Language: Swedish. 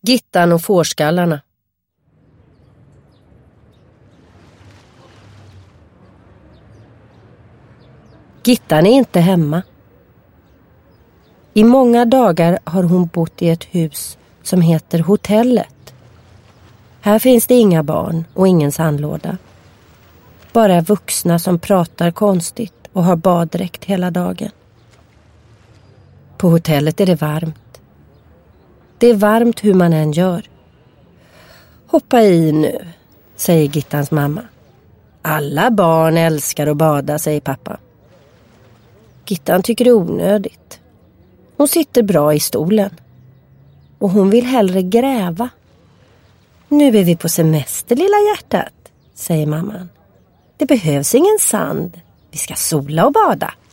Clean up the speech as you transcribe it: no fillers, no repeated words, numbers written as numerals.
Gittan och fårskallarna. Gittan är inte hemma. I många dagar har hon bott i ett hus som heter Hotellet. Här finns det inga barn och ingen sandlåda. Bara vuxna som pratar konstigt och har baddräkt hela dagen. På hotellet är det varmt. Det är varmt hur man än gör. Hoppa i nu, säger Gittans mamma. Alla barn älskar att bada, säger pappa. Gittan tycker det är onödigt. Hon sitter bra i stolen. Och hon vill hellre gräva. Nu är vi på semester, lilla hjärtat, säger mamman. Det behövs ingen sand. Vi ska sola och bada.